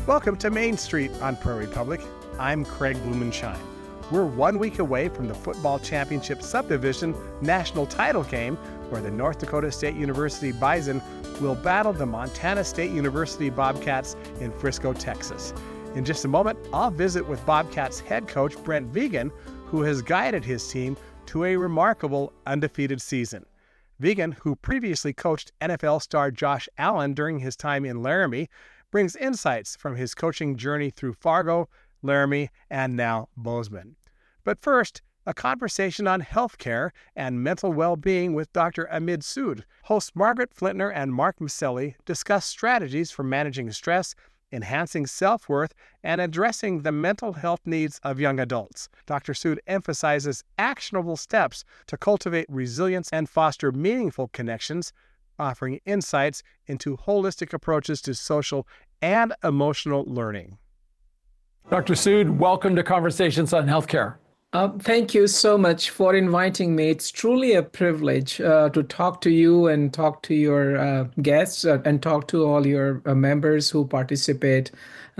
Welcome to Main Street on Prairie Public. I'm Craig Blumenshine. We're 1 week away from the Football Championship Subdivision National Title Game, where the North Dakota State University Bison will battle the Montana State University Bobcats in Frisco, Texas. In just a moment, I'll visit with Bobcats head coach Brent Vigen, who has guided his team to a remarkable undefeated season. Vigen, who previously coached NFL star Josh Allen during his time in Laramie, brings insights from his coaching journey through Fargo, Laramie, and now Bozeman. But first, a conversation on healthcare and mental well-being with Dr. Amid Sood. Hosts Margaret Flintner and Mark Maselli discuss strategies for managing stress, enhancing self-worth, and addressing the mental health needs of young adults. Dr. Sood emphasizes actionable steps to cultivate resilience and foster meaningful connections, offering insights into holistic approaches to social and emotional learning. Dr. Sood, welcome to Conversations on Healthcare. Thank you so much for inviting me. It's truly a privilege to talk to you and talk to your guests and talk to all your members who participate.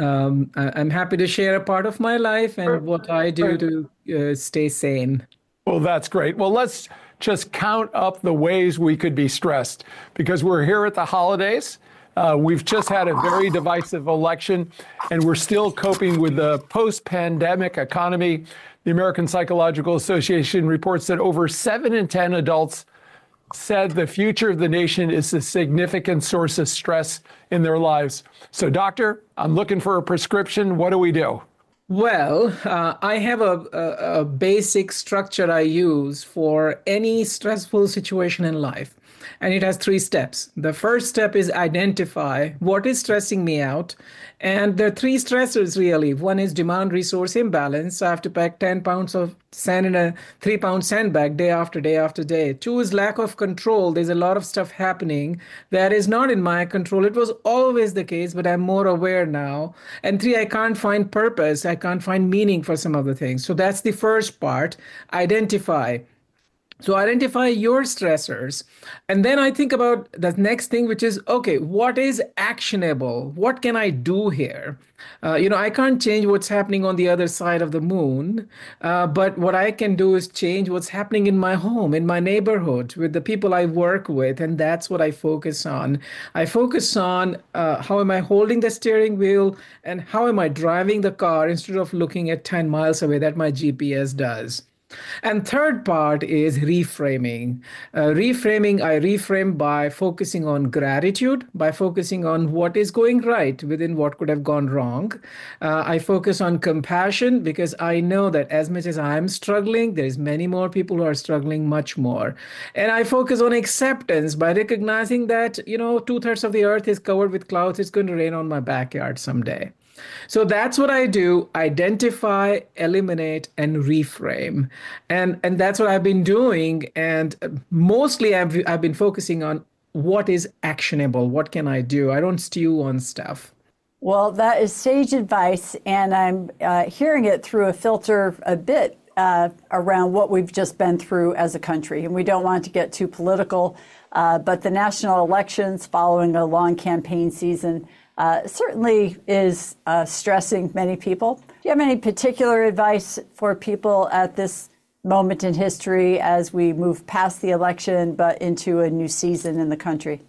I'm happy to share a part of my life and what I do to stay sane. Well, that's great. Well, let's just count up the ways we could be stressed, because we're here at the holidays. We've just had a very divisive election, and we're still coping with the post-pandemic economy. The American Psychological Association reports that over 7 in 10 adults said the future of the nation is a significant source of stress in their lives. So, doctor, I'm looking for a prescription. What do we do? Well, I have a basic structure I use for any stressful situation in life. And it has 3 steps. The first step is identify what is stressing me out. And there are 3 stressors, really. One is demand resource imbalance. I have to pack 10 pounds of sand in a 3-pound sandbag day after day after day. 2 is lack of control. There's a lot of stuff happening that is not in my control. It was always the case, but I'm more aware now. And 3, I can't find purpose. I can't find meaning for some of the things. So that's the first part. Identify. So identify your stressors. And then I think about the next thing, which is, okay, what is actionable? What can I do here? I can't change what's happening on the other side of the moon. But what I can do is change what's happening in my home, in my neighborhood, with the people I work with. And that's what I focus on. I focus on how am I holding the steering wheel and how am I driving the car instead of looking at 10 miles away that my GPS does. And third part is reframing. I reframe by focusing on gratitude, by focusing on what is going right within what could have gone wrong. I focus on compassion because I know that as much as I'm struggling, there's many more people who are struggling much more. And I focus on acceptance by recognizing that, 2/3 of the earth is covered with clouds. It's going to rain on my backyard someday. So that's what I do: identify, eliminate, and reframe. And that's what I've been doing. And mostly I've been focusing on what is actionable. What can I do? I don't stew on stuff. Well, that is sage advice. And I'm hearing it through a filter a bit around what we've just been through as a country. And we don't want to get too political, but the national elections following a long campaign season certainly is stressing many people. Do you have any particular advice for people at this moment in history as we move past the election but into a new season in the country?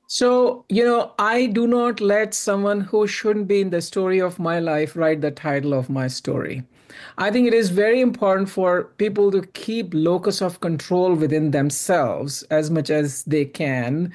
So, I do not let someone who shouldn't be in the story of my life write the title of my story. I think it is very important for people to keep locus of control within themselves as much as they can.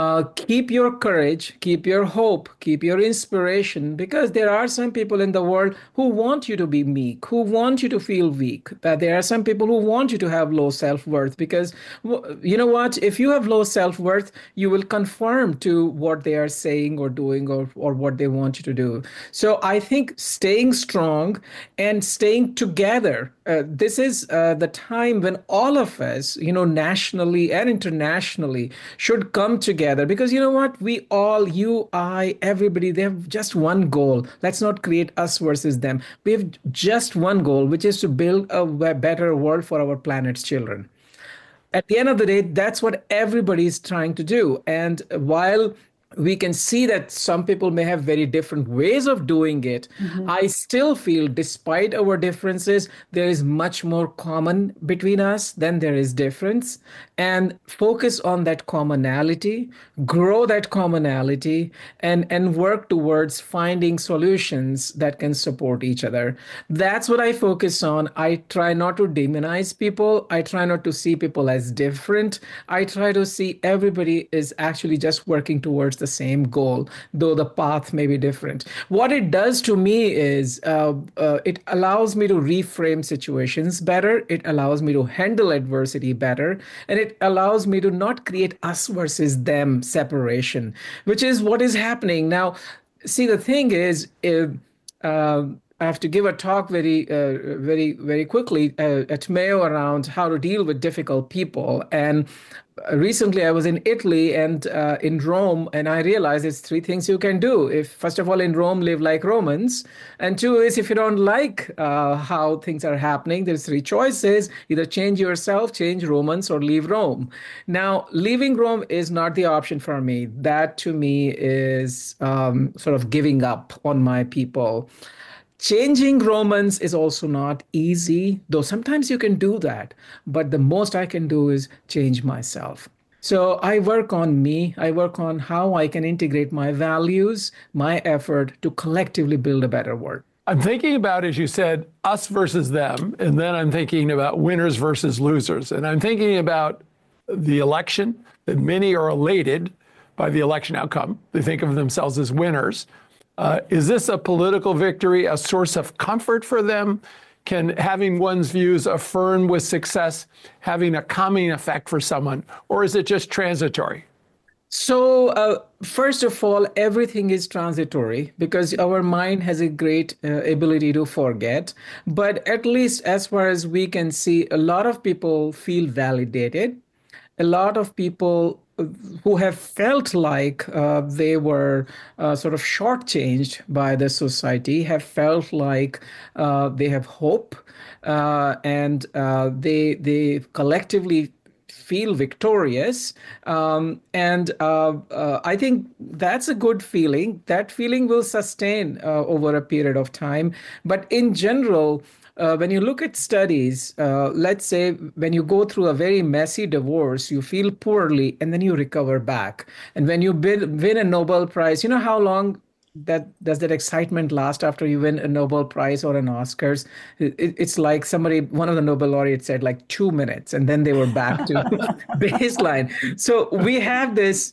Keep your courage, keep your hope, keep your inspiration, because there are some people in the world who want you to be meek, who want you to feel weak. There are some people who want you to have low self-worth, because you know what? If you have low self-worth, you will conform to what they are saying or doing or what they want you to do. So I think staying strong and staying together. This is the time when all of us, nationally and internationally, should come together, because you know what? We all, you, I, everybody, they have just one goal. Let's not create us versus them. We have just one goal, which is to build a better world for our planet's children. At the end of the day, that's what everybody is trying to do. And while we can see that some people may have very different ways of doing it. I still feel, despite our differences, there is much more common between us than there is difference. And focus on that commonality, grow that commonality, and work towards finding solutions that can support each other. That's what I focus on. I try not to demonize people. I try not to see people as different. I try to see everybody is actually just working towards the same goal, though the path may be different. What it does to me is it allows me to reframe situations better. It allows me to handle adversity better. And it allows me to not create us versus them separation, which is what is happening. Now, see, the thing is, I have to give a talk very quickly at Mayo around how to deal with difficult people. And recently I was in Italy and in Rome, and I realized it's three things you can do. If, first of all, in Rome, live like Romans. And two is, if you don't like how things are happening, there's three choices: either change yourself, change Romans, or leave Rome. Now, leaving Rome is not the option for me. That to me is sort of giving up on my people. Changing Romans is also not easy, though sometimes you can do that. But the most I can do is change myself. So I work on me. I work on how I can integrate my values, my effort to collectively build a better world. I'm thinking about, as you said, us versus them. And then I'm thinking about winners versus losers. And I'm thinking about the election, that many are elated by the election outcome. They think of themselves as winners. Is this a political victory, a source of comfort for them? Can having one's views affirmed with success having a calming effect for someone, or is it just transitory? So, first of all, everything is transitory because our mind has a great ability to forget. But at least as far as we can see, a lot of people feel validated. A lot of people who have felt like they were sort of shortchanged by the society have felt like they have hope, and they collectively feel victorious. And I think that's a good feeling. That feeling will sustain over a period of time. But in general, when you look at studies, let's say when you go through a very messy divorce, you feel poorly and then you recover back. And when you win a Nobel Prize, you know how long does that excitement last after you win a Nobel Prize or an Oscars? It's like one of the Nobel laureates said, like 2 minutes, and then they were back to baseline. So we have this,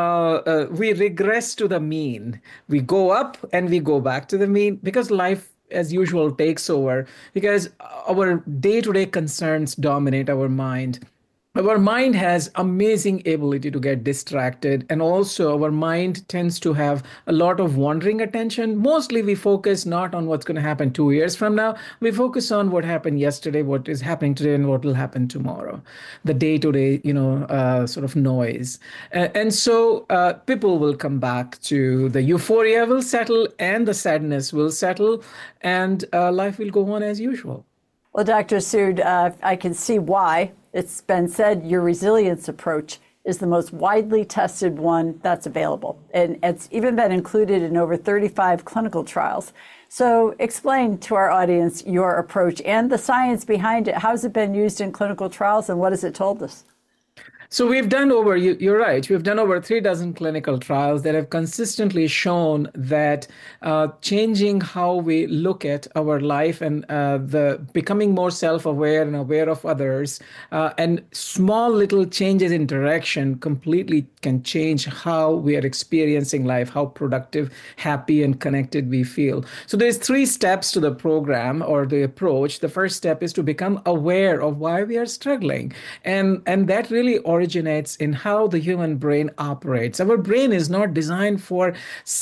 we regress to the mean. We go up and we go back to the mean because life as usual takes over, because our day-to-day concerns dominate our mind. Our mind has amazing ability to get distracted, and also our mind tends to have a lot of wandering attention. Mostly we focus not on what's going to happen 2 years from now. We focus on what happened yesterday, what is happening today, and what will happen tomorrow. The day-to-day, sort of noise. And so people will come back to the euphoria will settle and the sadness will settle, and life will go on as usual. Well, Dr. Sood, I can see why. It's been said your resilience approach is the most widely tested one that's available. And it's even been included in over 35 clinical trials. So explain to our audience your approach and the science behind it. How's it been used in clinical trials and what has it told us? So we've done you're right, we've done over 36 clinical trials that have consistently shown that changing how we look at our life and the becoming more self-aware and aware of others and small little changes in direction completely can change how we are experiencing life, how productive, happy, and connected we feel. So there's 3 steps to the program or the approach. The first step is to become aware of why we are struggling. And that really originates in how the human brain operates. Our brain is not designed for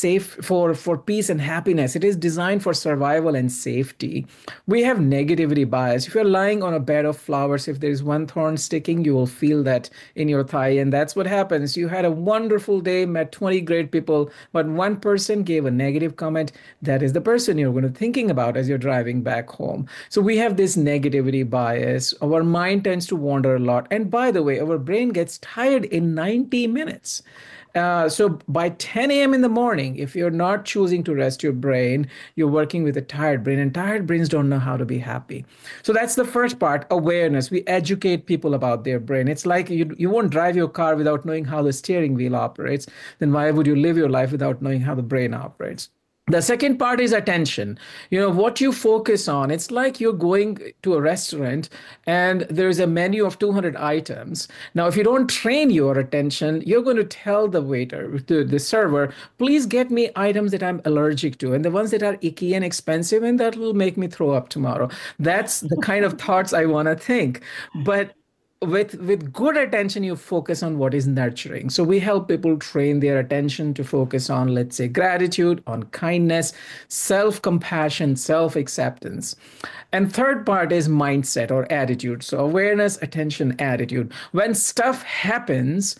peace and happiness. It is designed for survival and safety. We have negativity bias. If you're lying on a bed of flowers, if there's one thorn sticking, you will feel that in your thigh. And that's what happens. You had a wonderful day, met 20 great people, but one person gave a negative comment. That is the person you're going to be thinking about as you're driving back home. So we have this negativity bias. Our mind tends to wander a lot. And by the way, our brain gets tired in 90 minutes. So by 10 a.m. in the morning, if you're not choosing to rest your brain, you're working with a tired brain, and tired brains don't know how to be happy. So that's the first part, awareness. We educate people about their brain. It's like you won't drive your car without knowing how the steering wheel operates. Then why would you live your life without knowing how the brain operates? The second part is attention. What you focus on. It's like you're going to a restaurant and there's a menu of 200 items. Now, if you don't train your attention, you're going to tell the waiter, the server, please get me items that I'm allergic to and the ones that are icky and expensive and that will make me throw up tomorrow. That's the kind of thoughts I want to think. But with good attention, you focus on what is nurturing. So we help people train their attention to focus on, let's say, gratitude, on kindness, self-compassion, self-acceptance. And third part is mindset or attitude. So awareness, attention, attitude. When stuff happens,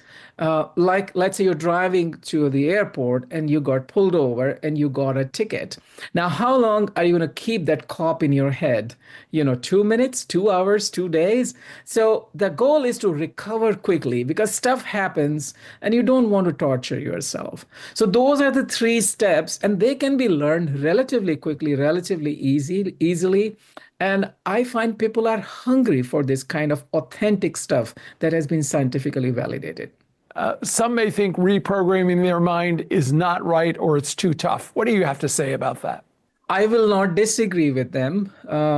like let's say you're driving to the airport and you got pulled over and you got a ticket. Now, how long are you going to keep that cop in your head? 2 minutes, 2 hours, 2 days. So the goal is to recover quickly because stuff happens and you don't want to torture yourself. So those are the 3 steps, and they can be learned relatively quickly, relatively easily. And I find people are hungry for this kind of authentic stuff that has been scientifically validated. Some may think reprogramming their mind is not right or it's too tough. What do you have to say about that? I will not disagree with them.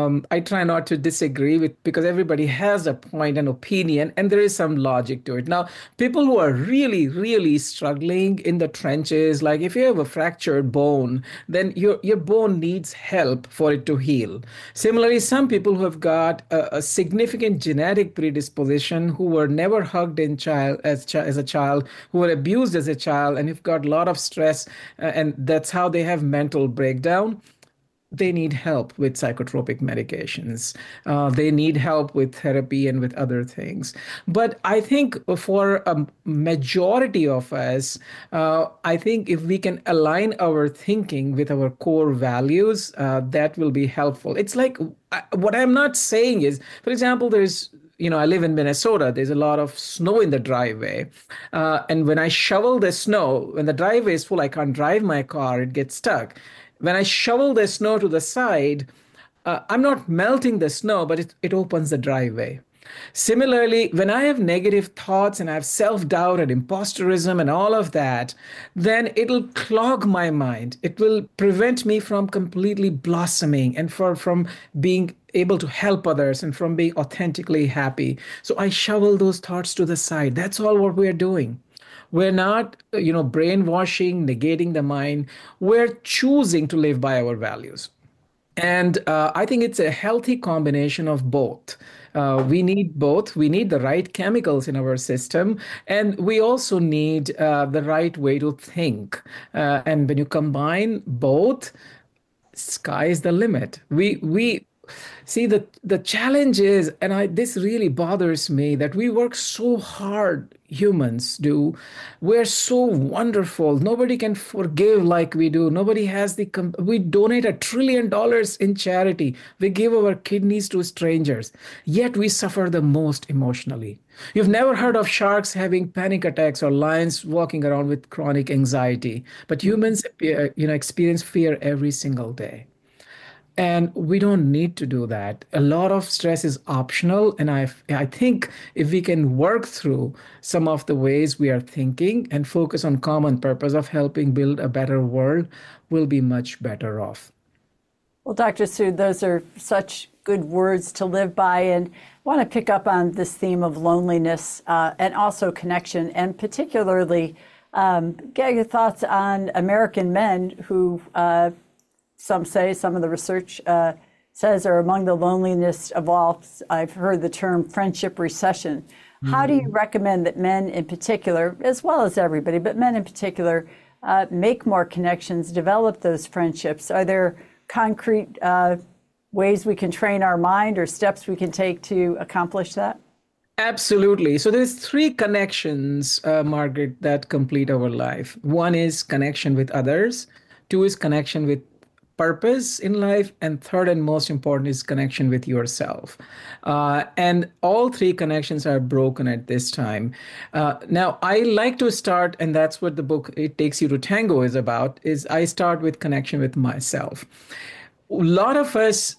I try not to disagree because everybody has a point and opinion, and there is some logic to it. Now, people who are really, really struggling in the trenches, like if you have a fractured bone, then your bone needs help for it to heal. Similarly, some people who have got a significant genetic predisposition, who were never hugged as a child, who were abused as a child, and have got a lot of stress, and that's how they have mental breakdown. They need help with psychotropic medications. They need help with therapy and with other things. But I think for a majority of us, I think if we can align our thinking with our core values, that will be helpful. It's like what I'm not saying is, for example, I live in Minnesota. There's a lot of snow in the driveway. And when I shovel the snow, when the driveway is full, I can't drive my car. It gets stuck. When I shovel the snow to the side, I'm not melting the snow, but it opens the driveway. Similarly, when I have negative thoughts and I have self-doubt and imposterism and all of that, then it'll clog my mind. It will prevent me from completely blossoming and from being able to help others and from being authentically happy. So I shovel those thoughts to the side. That's all what we're doing. We're not, brainwashing, negating the mind. We're choosing to live by our values. And I think it's a healthy combination of both. We need both. We need the right chemicals in our system, and we also need the right way to think. And when you combine both, sky is the limit. We see the challenge is, and this really bothers me, that we work so hard. Humans do. We're so wonderful. Nobody can forgive like we do. Nobody has we donate $1 trillion in charity. We give our kidneys to strangers. Yet we suffer the most emotionally. You've never heard of sharks having panic attacks or lions walking around with chronic anxiety. But humans, experience fear every single day. And we don't need to do that. A lot of stress is optional. And I think if we can work through some of the ways we are thinking and focus on common purpose of helping build a better world, we'll be much better off. Well, Dr. Sood, those are such good words to live by. And I want to pick up on this theme of loneliness and also connection, and particularly get your thoughts on American men who some of the research says are among the loneliest of all. I've heard the term friendship recession. How do you recommend that men in particular, as well as everybody, but men in particular, make more connections, develop those friendships? Are there concrete ways we can train our mind or steps we can take to accomplish that? Absolutely. So there's 3 connections, Margaret, that complete our life. 1 is connection with others. 2 is connection with purpose in life, and third and most important is connection with yourself. And all three connections are broken at this time. Now, I like to start, and that's what the book It Takes You to Tango is about, is I start with connection with myself. A lot of us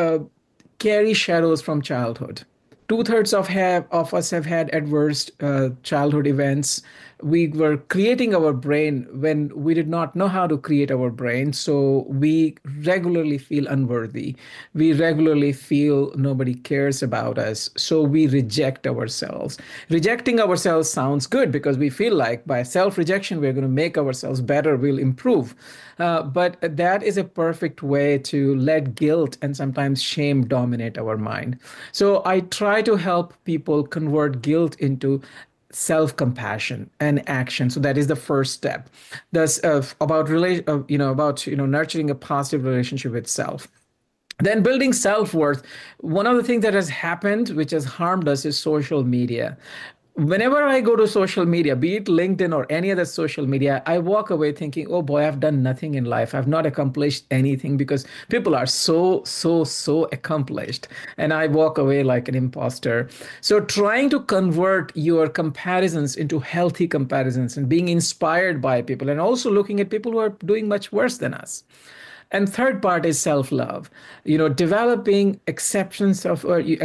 carry shadows from childhood. Two-thirds of us have had adverse childhood events. We were creating our brain when we did not know how to create our brain. So we regularly feel unworthy. We regularly feel nobody cares about us. So we reject ourselves. Rejecting ourselves sounds good because we feel like by self-rejection, we're going to make ourselves better, we'll improve. But that is a perfect way to let guilt and sometimes shame dominate our mind. So I try to help people convert guilt into self-compassion and action. So that is the first step. That's about nurturing a positive relationship with self. Then building self-worth. One of the things that has happened, which has harmed us, is social media. Whenever I go to social media, be it LinkedIn or any other social media, I walk away thinking, oh boy, I've done nothing in life. I've not accomplished anything because people are so accomplished. And I walk away like an imposter. So trying to convert your comparisons into healthy comparisons and being inspired by people and also looking at people who are doing much worse than us. And third part is self-love, developing acceptance of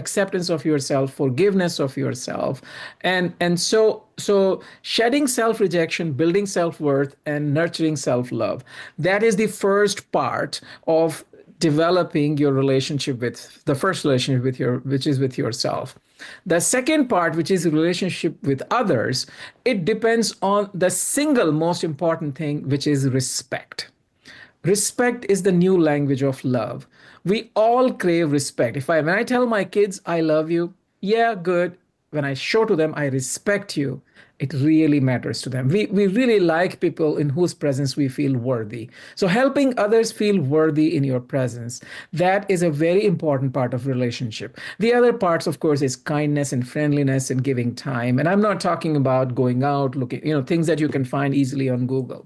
yourself, forgiveness of yourself. And so shedding self-rejection, building self-worth, and nurturing self-love. That is the first part of developing your relationship with the first relationship which is with yourself. The second part, which is a relationship with others, it depends on the single most important thing, which is respect. Respect is the new language of love. We all crave respect. When I tell my kids, I love you, yeah, good. When I show to them, I respect you, it really matters to them. We really like people in whose presence we feel worthy. So helping others feel worthy in your presence, that is a very important part of relationship. The other parts, of course, is kindness and friendliness and giving time. And I'm not talking about going out, looking, things that you can find easily on Google.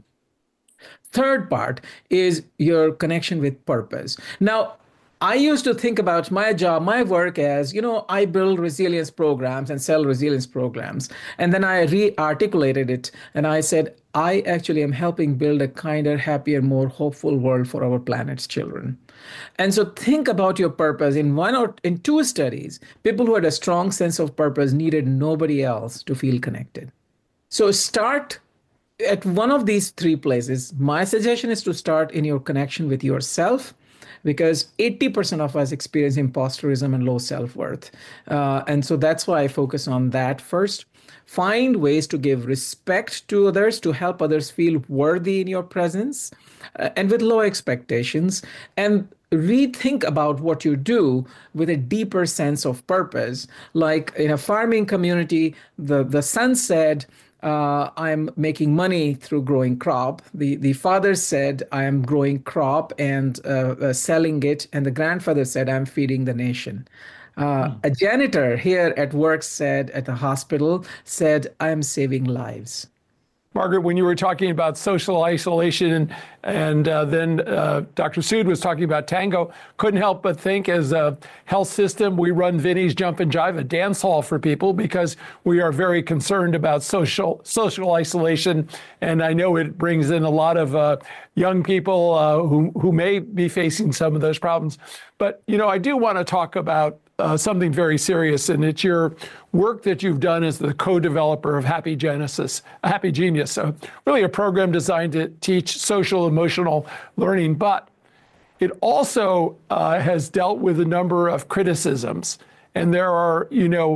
Third part is your connection with purpose. Now, I used to think about my job, my work as, I build resilience programs and sell resilience programs. And then I re-articulated it and I said, I actually am helping build a kinder, happier, more hopeful world for our planet's children. And so think about your purpose. In two studies, people who had a strong sense of purpose needed nobody else to feel connected. So start at one of these three places. My suggestion is to start in your connection with yourself, because 80% of us experience imposterism and low self-worth. And so that's why I focus on that first. Find ways to give respect to others, to help others feel worthy in your presence, and with low expectations. And rethink about what you do with a deeper sense of purpose. Like in a farming community, the son said, I'm making money through growing crop. The father said, I am growing crop and selling it. And the grandfather said, I'm feeding the nation. A janitor here at work at the hospital said, I am saving lives. Margaret, when you were talking about social isolation and then Dr. Sood was talking about tango, couldn't help but think as a health system, we run Vinny's Jump and Jive, a dance hall for people, because we are very concerned about social isolation. And I know it brings in a lot of young people who may be facing some of those problems. But, I do want to talk about something very serious, and it's your work that you've done as the co-developer of Happy Genius, really a program designed to teach social emotional learning, but it also has dealt with a number of criticisms. And there are,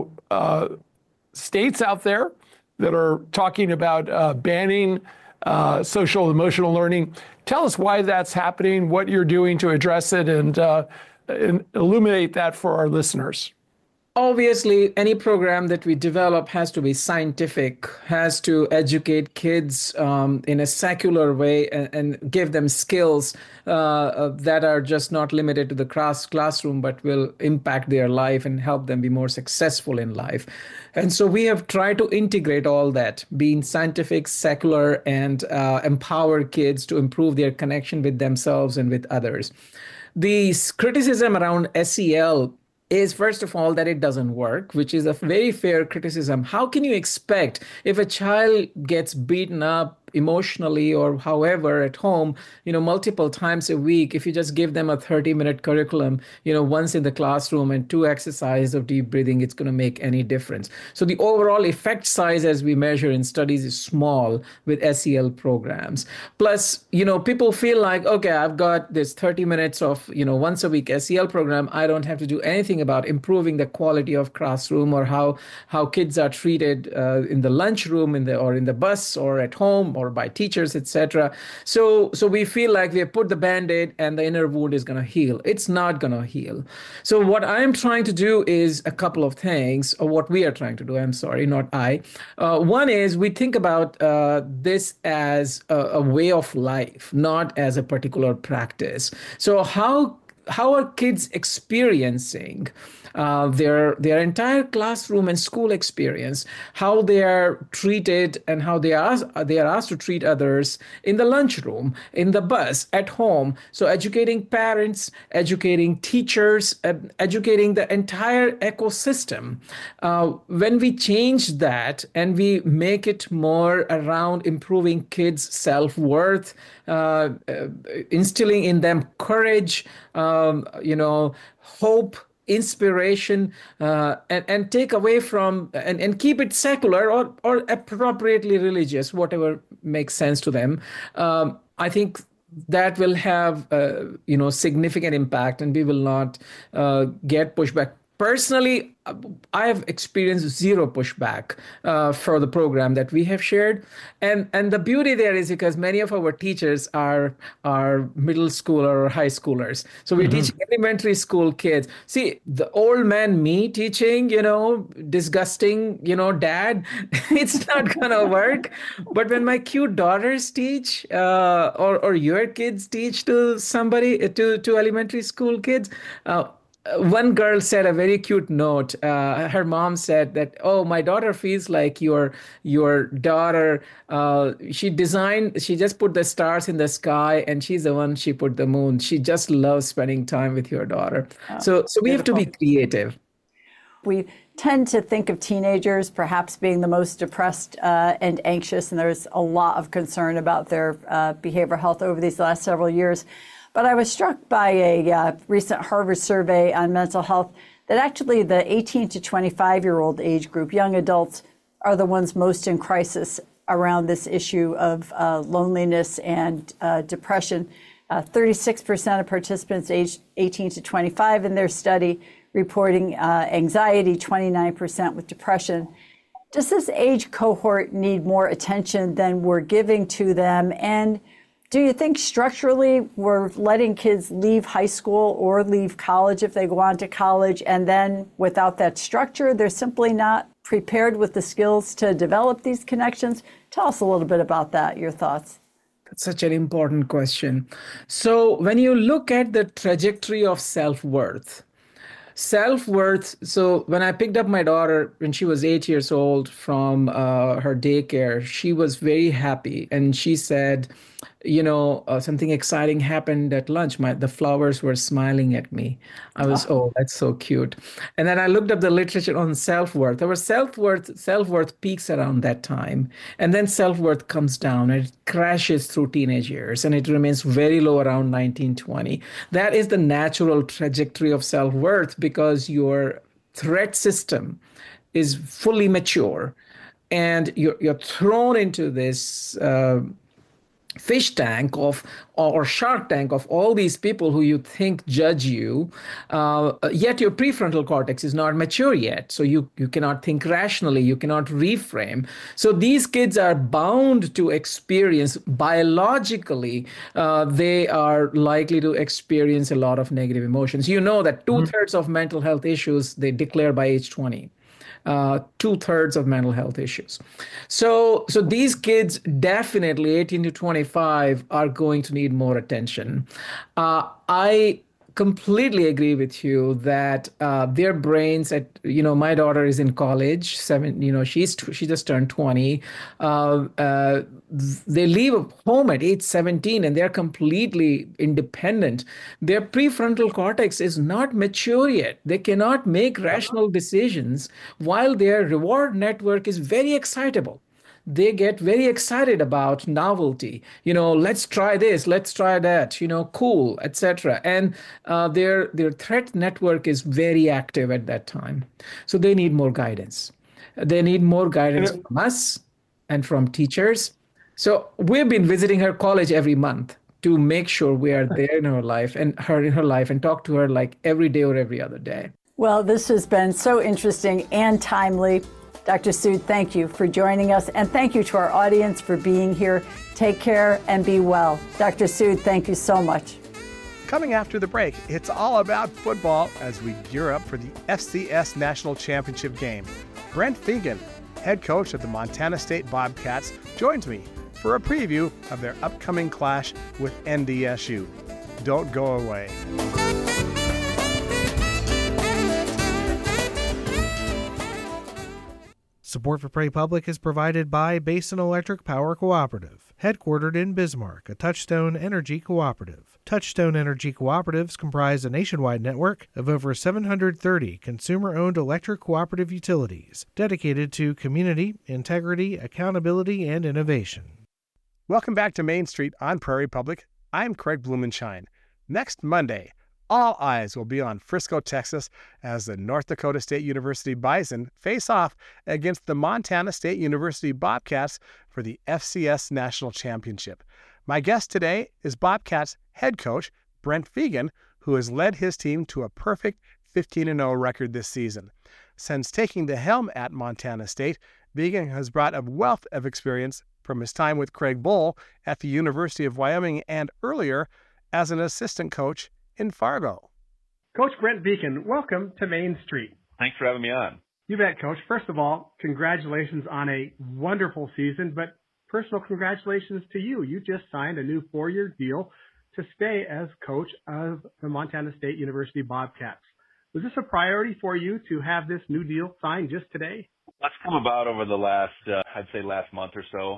states out there that are talking about banning social emotional learning. Tell us why that's happening, what you're doing to address it, and illuminate that for our listeners. Obviously, any program that we develop has to be scientific, has to educate kids in a secular way and give them skills that are just not limited to the classroom, but will impact their life and help them be more successful in life. And so we have tried to integrate all that, being scientific, secular, and empower kids to improve their connection with themselves and with others. The criticism around SEL is, first of all, that it doesn't work, which is a very fair criticism. How can you expect, if a child gets beaten up emotionally or however at home, multiple times a week, if you just give them a 30-minute curriculum, once in the classroom and 2 exercises of deep breathing, it's going to make any difference. So the overall effect size as we measure in studies is small with SEL programs. Plus, people feel like, okay, I've got this 30 minutes of, once a week SEL program. I don't have to do anything about improving the quality of classroom or how kids are treated in the lunchroom or in the bus or at home or by teachers, etc. So we feel like we have put the Band-Aid and the inner wound is going to heal. It's not going to heal. So what I'm trying to do is a couple of things, or what we are trying to do, I'm sorry, not I. One is we think about this as a way of life, not as a particular practice. So how are kids experiencing their entire classroom and school experience, how they are treated and how they are asked to treat others in the lunchroom, in the bus, at home. So educating parents, educating teachers, educating the entire ecosystem. When we change that and we make it more around improving kids' self-worth, instilling in them courage, hope, inspiration, and take away from and keep it secular or appropriately religious, whatever makes sense to them. I think that will have significant impact, and we will not get pushback. Personally, I have experienced zero pushback for the program that we have shared. And the beauty there is because many of our teachers are middle schooler or high schoolers. So we teach elementary school kids. See, the old man me teaching, disgusting, dad, it's not going to work. But when my cute daughters teach or your kids teach to somebody, to elementary school kids, one girl said a very cute note. Her mom said that, "Oh, my daughter feels like your daughter. She just put the stars in the sky, and she's the one she put the moon. She just loves spending time with your daughter." So we have to be creative. We tend to think of teenagers perhaps being the most depressed and anxious, and there's a lot of concern about their behavioral health over these last several years. But I was struck by a recent Harvard survey on mental health that actually the 18 to 25-year-old age group, young adults, are the ones most in crisis around this issue of loneliness and depression. 36% of participants aged 18 to 25 in their study reporting anxiety, 29% with depression. Does this age cohort need more attention than we're giving to them? And do you think structurally we're letting kids leave high school or leave college if they go on to college, and then without that structure, they're simply not prepared with the skills to develop these connections? Tell us a little bit about that, your thoughts. That's such an important question. So when you look at the trajectory of self-worth, so when I picked up my daughter when she was 8 years old from her daycare, she was very happy. And she said, something exciting happened at lunch. The flowers were smiling at me. I was, oh, that's so cute. And then I looked up the literature on self-worth. Our self-worth peaks around that time. And then self-worth comes down and it crashes through teenage years. And it remains very low around 19, 20. That is the natural trajectory of self-worth because your threat system is fully mature. And you're thrown into this fish tank of or shark tank of all these people who you think judge you, yet your prefrontal cortex is not mature yet, so you cannot think rationally, you cannot reframe. So these kids are bound to experience biologically, they are likely to experience a lot of negative emotions. You know that two-thirds of mental health issues they declare by age 20. Two-thirds of mental health issues. So these kids definitely 18 to 25 are going to need more attention. I completely agree with you that their brains my daughter is in college, she just turned 20. They leave home at age 17 and they're completely independent. Their prefrontal cortex is not mature yet. They cannot make rational decisions while their reward network is very excitable. They get very excited about novelty. Let's try this, let's try that, cool, etc. And their threat network is very active at that time. So they need more guidance. They need more guidance from us and from teachers. So we've been visiting her college every month to make sure we are there in her life and her in her life and talk to her like every day or every other day. Well, this has been so interesting and timely. Dr. Sood, thank you for joining us, and thank you to our audience for being here. Take care and be well. Dr. Sood, thank you so much. Coming after the break, it's all about football as we gear up for the FCS National Championship game. Brent Vigen, head coach of the Montana State Bobcats, joins me for a preview of their upcoming clash with NDSU. Don't go away. Support for Prairie Public is provided by Basin Electric Power Cooperative, headquartered in Bismarck, a Touchstone Energy cooperative. Touchstone Energy cooperatives comprise a nationwide network of over 730 consumer-owned electric cooperative utilities dedicated to community, integrity, accountability, and innovation. Welcome back to Main Street on Prairie Public. I'm Craig Blumenshine. Next Monday, all eyes will be on Frisco, Texas, as the North Dakota State University Bison face off against the Montana State University Bobcats for the FCS National Championship. My guest today is Bobcats head coach Brent Vigen, who has led his team to a perfect 15-0 record this season. Since taking the helm at Montana State, Vigen has brought a wealth of experience from his time with Craig Bohl at the University of Wyoming and earlier as an assistant coach in Fargo. Coach Brent Vigen, welcome to Main Street. Thanks for having me on. You bet, Coach. First of all, congratulations on a wonderful season, but personal congratulations to you. You just signed a new 4-year deal to stay as coach of the Montana State University Bobcats. Was this a priority for you to have this new deal signed just today? That's come about over the last month or so.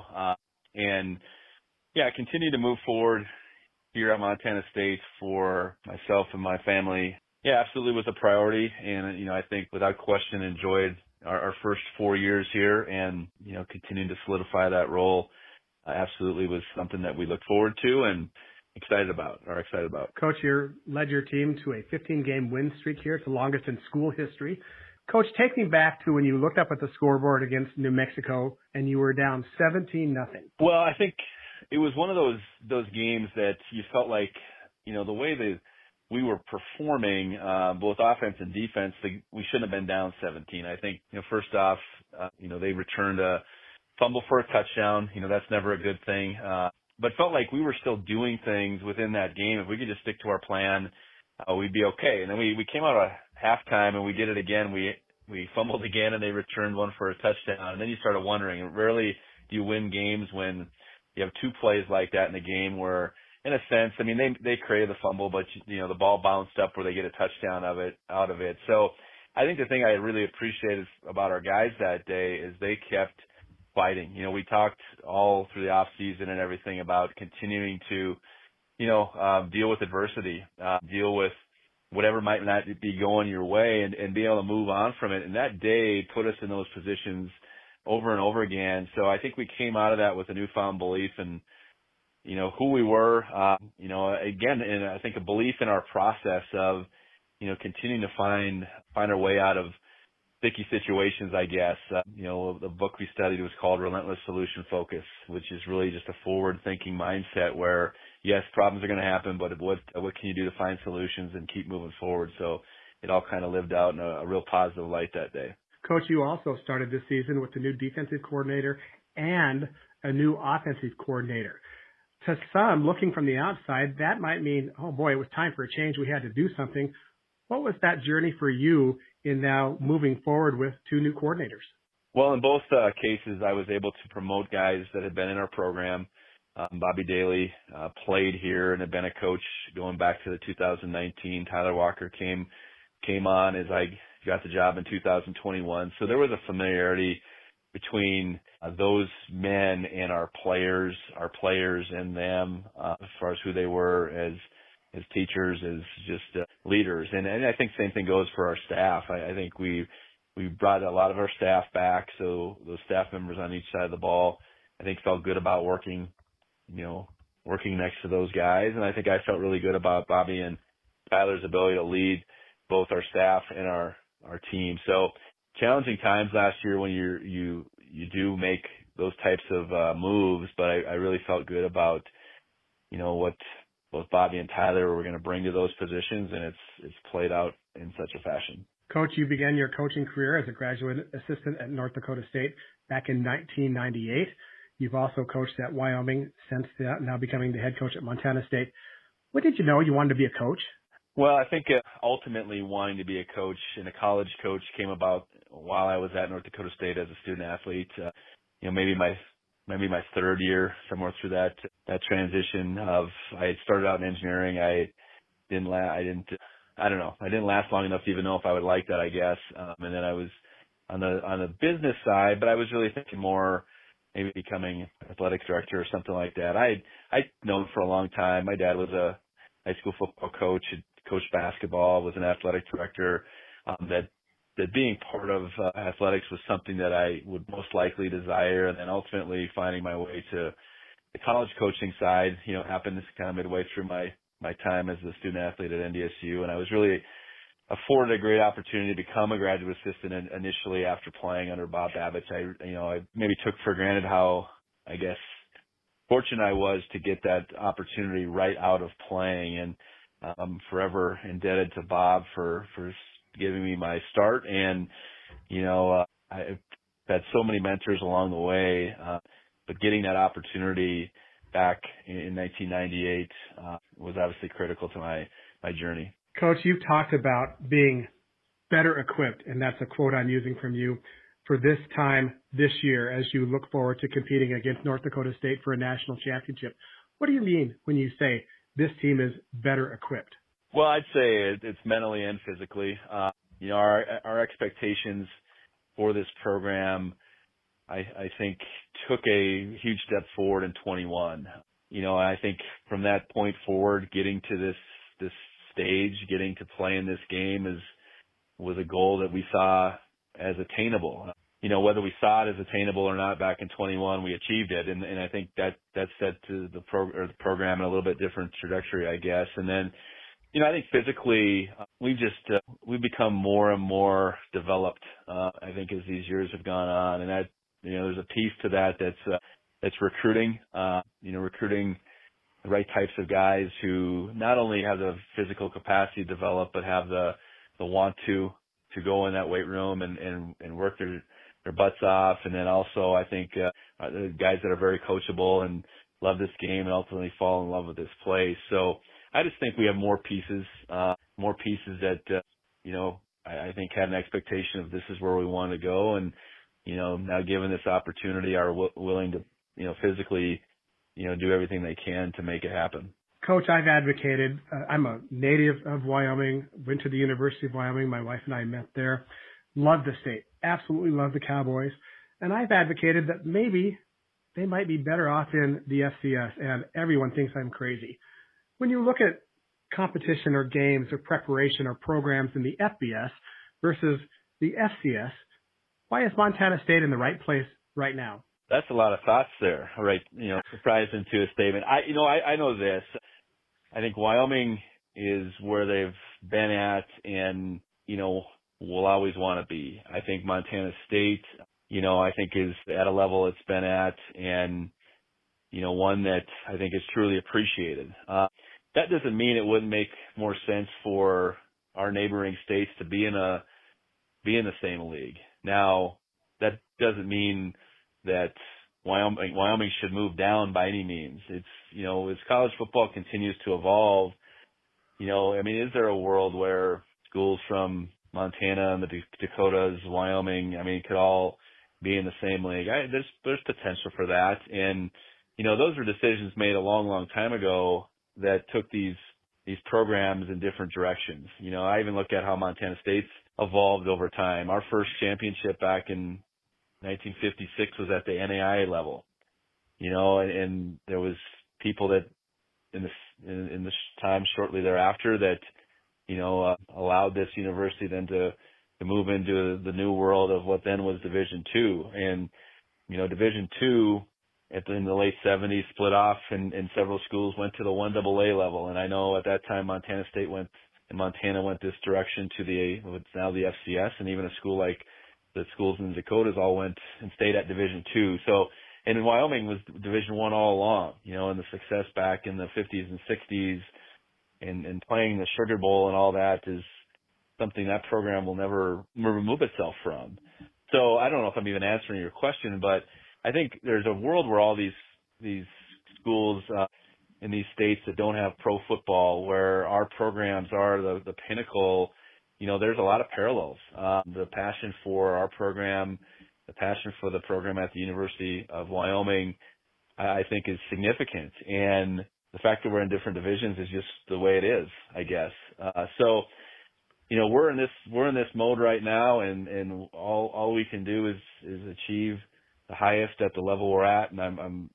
I continue to move forward here at Montana State for myself and my family. Yeah, absolutely was a priority. And, I think without question enjoyed our first 4 years here and, continuing to solidify that role absolutely was something that we look forward to and excited about. Coach, you led your team to a 15-game win streak here. It's the longest in school history. Coach, take me back to when you looked up at the scoreboard against New Mexico and you were down 17-0. Well, I think it was one of those games that you felt like, the way that we were performing, both offense and defense, we shouldn't have been down 17. I think, first off, they returned a fumble for a touchdown. That's never a good thing. But felt like we were still doing things within that game. If we could just stick to our plan, we'd be okay. And then we came out of halftime and we did it again. We fumbled again and they returned one for a touchdown. And then you started wondering, rarely do you win games when you have two plays like that in the game where, in a sense, I mean, they created the fumble, but, the ball bounced up where they get a touchdown out of it. So I think the thing I really appreciated about our guys that day is they kept fighting. We talked all through the off season and everything about continuing to, deal with adversity, deal with whatever might not be going your way and be able to move on from it. And that day put us in those positions over and over again. So I think we came out of that with a newfound belief in, who we were, again, and I think a belief in our process of, continuing to find our way out of sticky situations, I guess. The book we studied was called Relentless Solution Focus, which is really just a forward-thinking mindset where, yes, problems are going to happen, but what can you do to find solutions and keep moving forward? So it all kind of lived out in a real positive light that day. Coach, you also started this season with a new defensive coordinator and a new offensive coordinator. To some, looking from the outside, that might mean, oh boy, it was time for a change. We had to do something. What was that journey for you in now moving forward with two new coordinators? Well, in both cases, I was able to promote guys that had been in our program. Bobby Daly played here and had been a coach going back to the 2019. Tyler Walker came on as I got the job in 2021. So there was a familiarity between those men and our players and them as far as who they were as teachers, as just leaders. And I think the same thing goes for our staff. I think we brought a lot of our staff back. So those staff members on each side of the ball, I think felt good about working next to those guys. And I think I felt really good about Bobby and Tyler's ability to lead both our staff and our team. So challenging times last year when you do make those types of moves, but I really felt good about, what both Bobby and Tyler were going to bring to those positions, and it's played out in such a fashion. Coach, you began your coaching career as a graduate assistant at North Dakota State back in 1998. You've also coached at Wyoming since now becoming the head coach at Montana State. When did you know you wanted to be a coach? Well, I think ultimately wanting to be a coach and a college coach came about while I was at North Dakota State as a student athlete. Maybe my third year, somewhere through that transition of I had started out in engineering. I didn't last long enough to even know if I would like that, I guess. And then I was on the business side, but I was really thinking more maybe becoming athletic director or something like that. I'd known for a long time. My dad was a high school football coach, had coached basketball, was an athletic director, that being part of athletics was something that I would most likely desire. And then ultimately finding my way to the college coaching side, happened kind of midway through my time as a student athlete at NDSU. And I was really afforded a great opportunity to become a graduate assistant initially after playing under Bob Babich. I maybe took for granted how, I guess, fortunate I was to get that opportunity right out of playing, and I'm forever indebted to Bob for giving me my start. And, I've had so many mentors along the way, but getting that opportunity back in 1998 was obviously critical to my journey. Coach, you've talked about being better equipped, and that's a quote I'm using from you, for this time this year as you look forward to competing against North Dakota State for a national championship. What do you mean when you say this team is better equipped? Well, I'd say it's mentally and physically. Our expectations for this program, I think, took a huge step forward in 21. I think from that point forward, getting to this stage, getting to play in this game was a goal that we saw as attainable. Whether we saw it as attainable or not back in 21, we achieved it. And I think that set to the program in a little bit different trajectory, I guess. And then, I think physically, we've become more and more developed, I think, as these years have gone on. And that, there's a piece to that that's recruiting, recruiting the right types of guys who not only have the physical capacity to develop, but have the want to go in that weight room and work their butts off. And then also, I think, the guys that are very coachable and love this game and ultimately fall in love with this place. So I just think we have more pieces that, I think had an expectation of this is where we want to go. And, now given this opportunity, are willing to, physically, do everything they can to make it happen. Coach, I've advocated, I'm a native of Wyoming, went to the University of Wyoming. My wife and I met there. Love the state. Absolutely love the Cowboys. And I've advocated that maybe they might be better off in the FCS, and everyone thinks I'm crazy. When you look at competition or games or preparation or programs in the FBS versus the FCS, why is Montana State in the right place right now? That's a lot of thoughts there, right? Surprised into a statement. I know this. I think Wyoming is where they've been at, and, will always want to be. I think Montana State, I think is at a level it's been at, and, one that I think is truly appreciated. That doesn't mean it wouldn't make more sense for our neighboring states to be in the same league. Now, that doesn't mean that Wyoming should move down by any means. It's, as college football continues to evolve, is there a world where schools from Montana and the Dakotas, Wyoming, could all be in the same league? There's potential for that. And, those were decisions made a long, long time ago that took these programs in different directions. I even look at how Montana State's evolved over time. Our first championship back in 1956 was at the NAIA level, and there was people that in this time shortly thereafter that, allowed this university then to move into the new world of what then was Division II. And, Division II in the late 70s split off and several schools went to the 1AA level. And I know at that time Montana State went this direction to what's now the FCS, and even a school like the schools in the Dakotas all went and stayed at Division II. So, and in Wyoming was Division I all along, and the success back in the 50s and 60s and playing the Sugar Bowl and all that is something that program will never remove itself from. So I don't know if I'm even answering your question, but I think there's a world where all these schools in these states that don't have pro football, where our programs are the pinnacle, there's a lot of parallels. The passion for our program, the passion for the program at the University of Wyoming, I think is significant. And the fact that we're in different divisions is just the way it is, I guess. So, we're in this mode right now, and all we can do is achieve the highest at the level we're at. And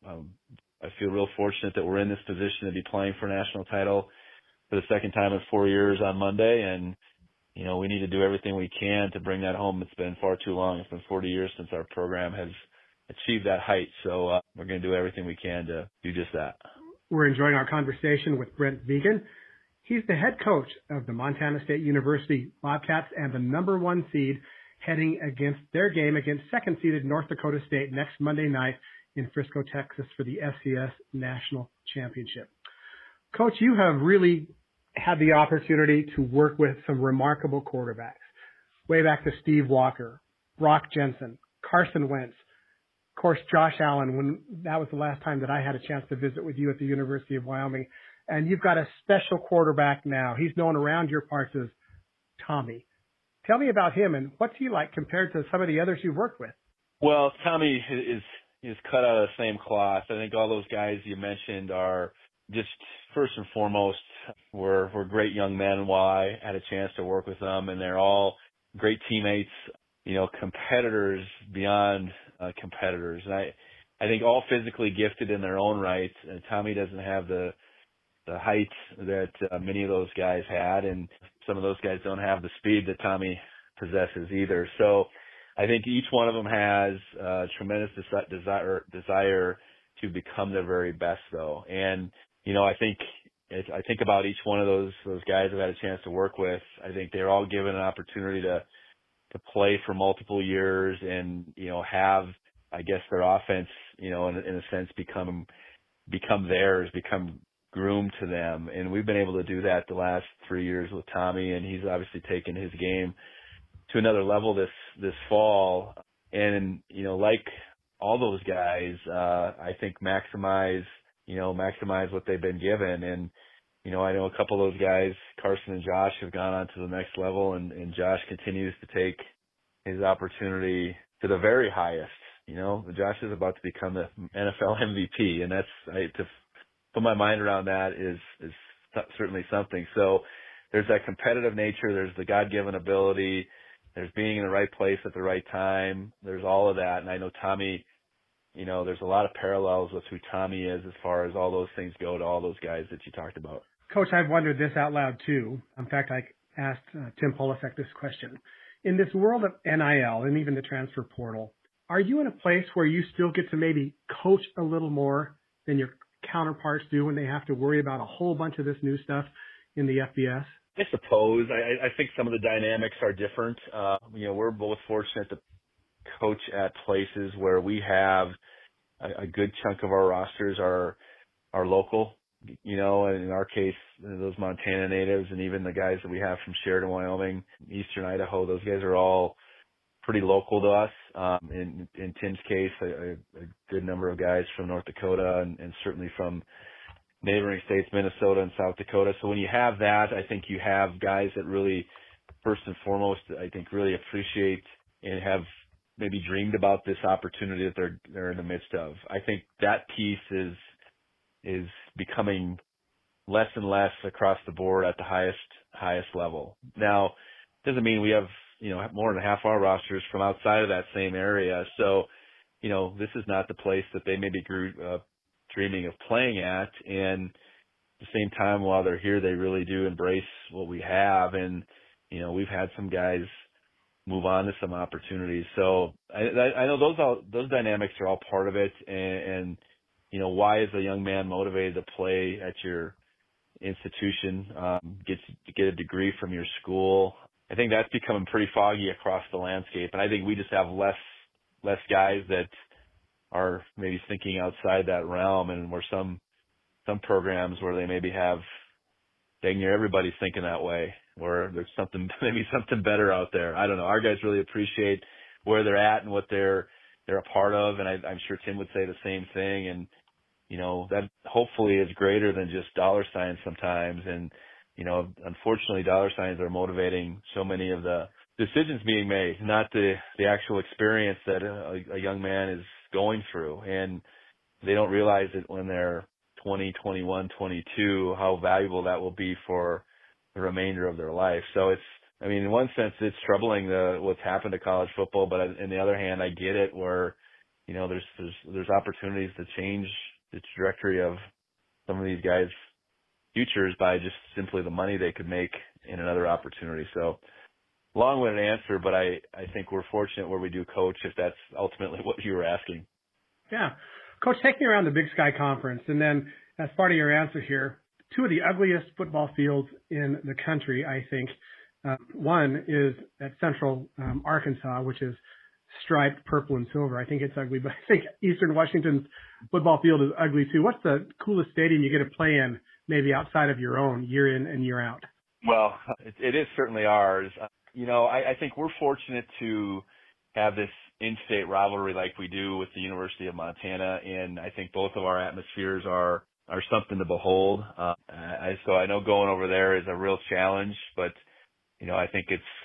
I feel real fortunate that we're in this position to be playing for a national title for the second time in 4 years on Monday. And, we need to do everything we can to bring that home. It's been far too long. It's been 40 years since our program has achieved that height. So we're going to do everything we can to do just that. We're enjoying our conversation with Brent Vigen. He's the head coach of the Montana State University Bobcats and the #1 seed heading against their game against second-seeded North Dakota State next Monday night in Frisco, Texas for the FCS National Championship. Coach, you have really had the opportunity to work with some remarkable quarterbacks, way back to Steve Walker, Brock Jensen, Carson Wentz, of course, Josh Allen, when that was the last time that I had a chance to visit with you at the University of Wyoming. And you've got a special quarterback now. He's known around your parts as Tommy. Tell me about him, and what's he like compared to some of the others you've worked with? Well, Tommy is cut out of the same cloth. I think all those guys you mentioned are just first and foremost were great young men while I had a chance to work with them, and they're all great teammates, competitors beyond competitors. And I think all physically gifted in their own right. And Tommy doesn't have the height that many of those guys had, and some of those guys don't have the speed that Tommy possesses either. So I think each one of them has tremendous desire to become their very best, though. And I think about each one of those guys I've had a chance to work with. I think they're all given an opportunity to play for multiple years and have, I guess, their offense in a sense become theirs, become groomed to them. And we've been able to do that the last 3 years with Tommy, and he's obviously taken his game to another level this fall. And like all those guys, I think maximize what they've been given. And I know a couple of those guys, Carson and Josh, have gone on to the next level, and Josh continues to take his opportunity to the very highest. Josh is about to become the NFL MVP, and to put my mind around that is certainly something. So there's that competitive nature, there's the God-given ability, there's being in the right place at the right time, there's all of that. And I know Tommy, there's a lot of parallels with who Tommy is as far as all those things go to all those guys that you talked about. Coach, I've wondered this out loud too. In fact, I asked Tim Polasek this question. In this world of NIL and even the transfer portal, are you in a place where you still get to maybe coach a little more than your counterparts do when they have to worry about a whole bunch of this new stuff in the FBS? I suppose. I think some of the dynamics are different. We're both fortunate to coach at places where we have a good chunk of our rosters are local, and in our case, those Montana natives and even the guys that we have from Sheridan, Wyoming, Eastern Idaho, those guys are all pretty local to us. In Tim's case, a good number of guys from North Dakota and certainly from neighboring states, Minnesota and South Dakota. So when you have that, I think you have guys that really, first and foremost, I think really appreciate and have maybe dreamed about this opportunity that they're in the midst of. I think that piece is becoming less and less across the board at the highest level. Now, doesn't mean we have, more than half our rosters from outside of that same area. So, this is not the place that they maybe grew dreaming of playing at. And at the same time, while they're here, they really do embrace what we have. And, we've had some guys move on to some opportunities. So I know those dynamics are all part of it. And why is a young man motivated to play at your institution, get a degree from your school? I think that's becoming pretty foggy across the landscape. And I think we just have less guys that are maybe thinking outside that realm, and where some programs where they maybe have dang near everybody's thinking that way, where there's maybe something better out there. I don't know. Our guys really appreciate where they're at and what they're a part of, and I'm sure Tim would say the same thing. And that hopefully is greater than just dollar signs sometimes. And unfortunately, dollar signs are motivating so many of the decisions being made, not the actual experience that a young man is going through. And they don't realize it when they're 20, 21, 22, how valuable that will be for the remainder of their life. So in one sense, it's troubling what's happened to college football, but on the other hand, I get it where, there's opportunities to change the trajectory of some of these guys' futures by just simply the money they could make in another opportunity. So long-winded answer, but I think we're fortunate where we do coach, if that's ultimately what you were asking. Yeah. Coach, take me around the Big Sky Conference. And then as part of your answer here, two of the ugliest football fields in the country, I think. One is at Central Arkansas, which is striped purple and silver. I think it's ugly, but I think Eastern Washington's football field is ugly too. What's the coolest stadium you get to play in, maybe outside of your own, year in and year out? Well, it is certainly ours. I think we're fortunate to have this in-state rivalry like we do with the University of Montana, and I think both of our atmospheres are something to behold. So I know going over there is a real challenge, but I think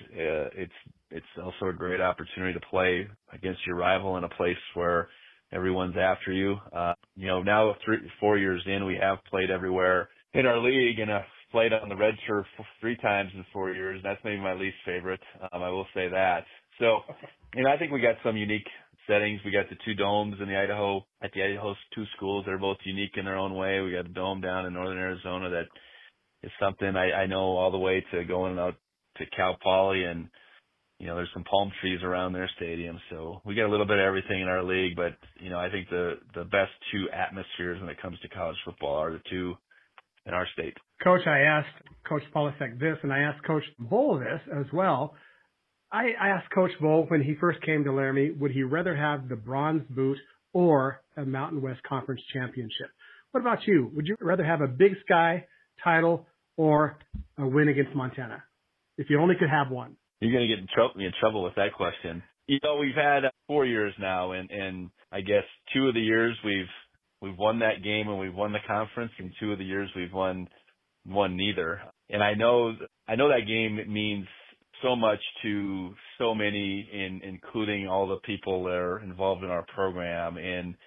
it's also a great opportunity to play against your rival in a place where everyone's after you. Now 4 years in, we have played everywhere in our league, and I've played on the red turf 3 times in 4 years. That's maybe my least favorite. I will say that. So, I think we got some unique settings. We got the 2 domes in the Idaho 2 schools. They're both unique in their own way. We got a dome down in northern Arizona that is something I know all the way to going out to Cal Poly, and there's some palm trees around their stadium. So we got a little bit of everything in our league, but I think the best 2 atmospheres when it comes to college football are the 2 in our state. Coach, I asked Coach Polasek this, and I asked Coach Bohl this as well. I asked Coach Bohl when he first came to Laramie, would he rather have the Bronze Boot or a Mountain West Conference championship? What about you? Would you rather have a Big Sky title or a win against Montana? If you only could have one. You're going to get in trouble with that question. We've had 4 years now, and I guess 2 of the years we've won that game and we've won the conference, and 2 of the years we've won neither. And I know that game means so much to so many, including all the people that are involved in our program. And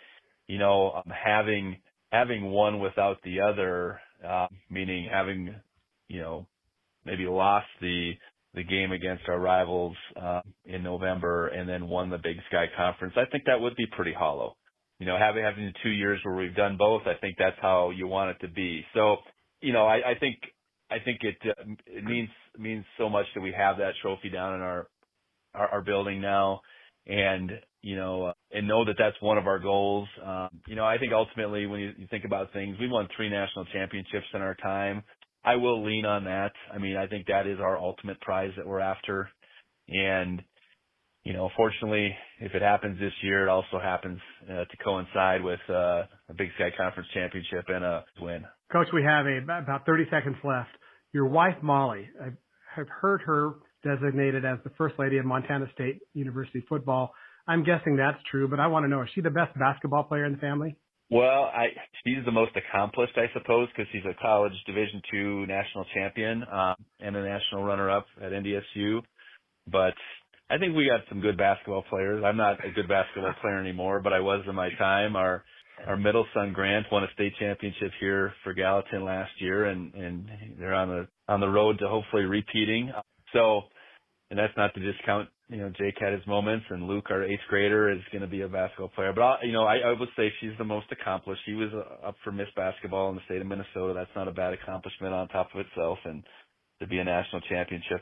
having one without the other, meaning having maybe lost the game against our rivals in November and then won the Big Sky Conference, I think that would be pretty hollow. Having the 2 years where we've done both, I think that's how you want it to be. So, I think it means so much that we have that trophy down in our building now, and know that that's one of our goals. I think ultimately when you think about things, we won 3 national championships in our time. I will lean on that. I mean, I think that is our ultimate prize that we're after. And, fortunately, if it happens this year, it also happens to coincide with a Big Sky Conference championship and a win. Coach, we have about 30 seconds left. Your wife, Molly, I have heard her designated as the First Lady of Montana State University football. I'm guessing that's true, but I want to know, is she the best basketball player in the family? Well, she's the most accomplished, I suppose, because she's a college Division II national champion and a national runner-up at NDSU. But I think we got some good basketball players. I'm not a good basketball player anymore, but I was in my time. Our middle son Grant won a state championship here for Gallatin last year, and they're on the road to hopefully repeating. So, and that's not to discount, Jake had his moments, and Luke, our 8th grader, is going to be a basketball player. But I would say she's the most accomplished. She was up for Miss Basketball in the state of Minnesota. That's not a bad accomplishment on top of itself, and to be a national champion at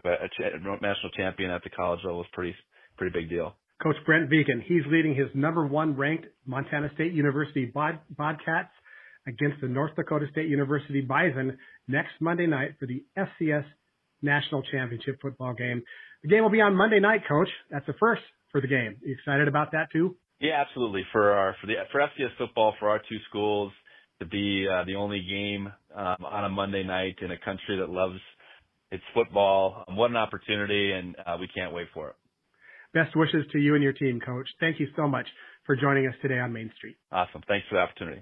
the college level was pretty big deal. Coach Brent Vigen, he's leading his number 1 ranked Montana State University Bobcats against the North Dakota State University Bison next Monday night for the FCS National Championship football game. The game will be on Monday night, Coach. That's the first for the game. You excited about that too? Yeah, absolutely. For FCS football, for our two schools to be the only game on a Monday night in a country that loves its football, what an opportunity, and we can't wait for it. Best wishes to you and your team, Coach. Thank you so much for joining us today on Main Street. Awesome. Thanks for the opportunity.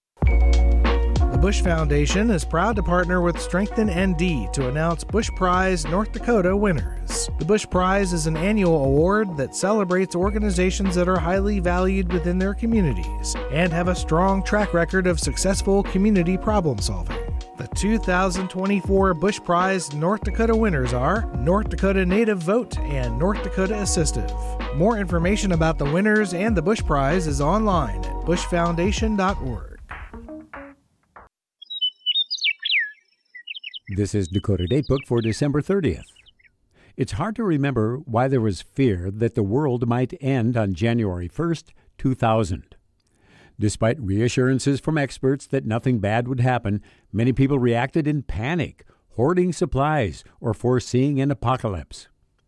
The Bush Foundation is proud to partner with Strengthen ND to announce Bush Prize North Dakota winners. The Bush Prize is an annual award that celebrates organizations that are highly valued within their communities and have a strong track record of successful community problem solving. The 2024 Bush Prize North Dakota winners are North Dakota Native Vote and North Dakota Assistive. More information about the winners and the Bush Prize is online at bushfoundation.org. This is Dakota Datebook for December 30th. It's hard to remember why there was fear that the world might end on January 1st, 2000. Despite reassurances from experts that nothing bad would happen, many people reacted in panic, hoarding supplies, or foreseeing an apocalypse.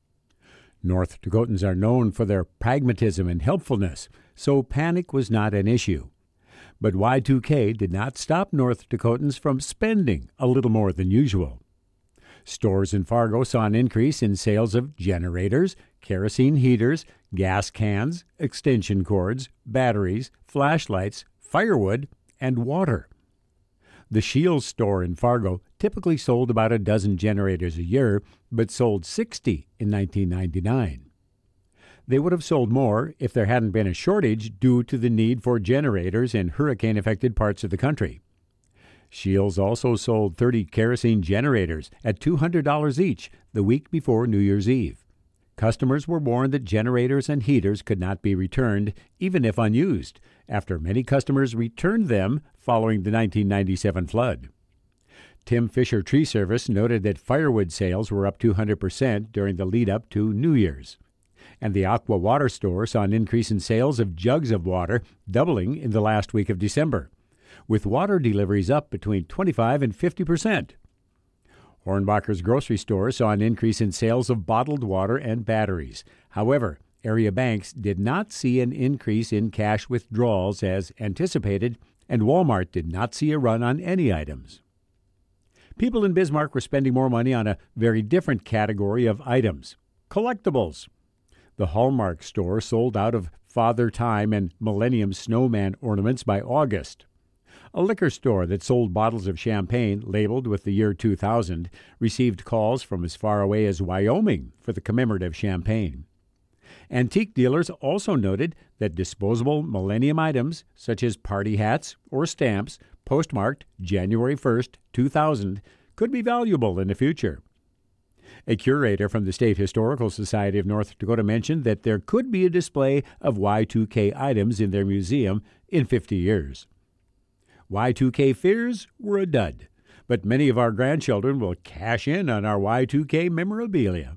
North Dakotans are known for their pragmatism and helpfulness, so panic was not an issue. But Y2K did not stop North Dakotans from spending a little more than usual. Stores in Fargo saw an increase in sales of generators, kerosene heaters, gas cans, extension cords, batteries, flashlights, firewood, and water. The Shields store in Fargo typically sold about a dozen generators a year, but sold 60 in 1999. They would have sold more if there hadn't been a shortage due to the need for generators in hurricane-affected parts of the country. Shields also sold 30 kerosene generators at $200 each the week before New Year's Eve. Customers were warned that generators and heaters could not be returned, even if unused, after many customers returned them following the 1997 flood. Tim Fisher Tree Service noted that firewood sales were up 200% during the lead-up to New Year's. And the Aqua Water Store saw an increase in sales of jugs of water, doubling in the last week of December, with water deliveries up between 25 and 50%. Hornbacher's grocery store saw an increase in sales of bottled water and batteries. However, area banks did not see an increase in cash withdrawals as anticipated, and Walmart did not see a run on any items. People in Bismarck were spending more money on a very different category of items: collectibles. The Hallmark store sold out of Father Time and Millennium Snowman ornaments by August. A liquor store that sold bottles of champagne labeled with the year 2000 received calls from as far away as Wyoming for the commemorative champagne. Antique dealers also noted that disposable millennium items, such as party hats or stamps postmarked January 1st, 2000, could be valuable in the future. A curator from the State Historical Society of North Dakota mentioned that there could be a display of Y2K items in their museum in 50 years. Y2K fears were a dud, but many of our grandchildren will cash in on our Y2K memorabilia.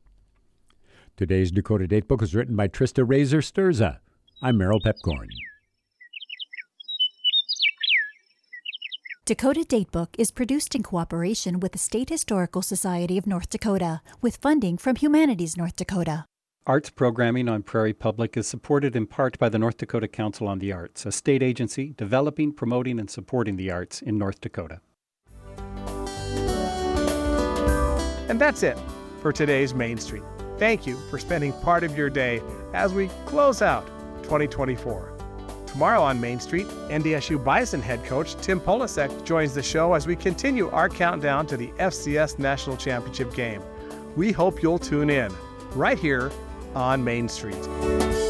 Today's Dakota Datebook was written by Trista Razor Sturza. I'm Merrill Pepcorn. Dakota Datebook is produced in cooperation with the State Historical Society of North Dakota, with funding from Humanities North Dakota. Arts programming on Prairie Public is supported in part by the North Dakota Council on the Arts, a state agency developing, promoting, and supporting the arts in North Dakota. And that's it for today's Main Street. Thank you for spending part of your day as we close out 2024. Tomorrow on Main Street, NDSU Bison head coach Tim Polasek joins the show as we continue our countdown to the FCS National Championship game. We hope you'll tune in right here on Main Street.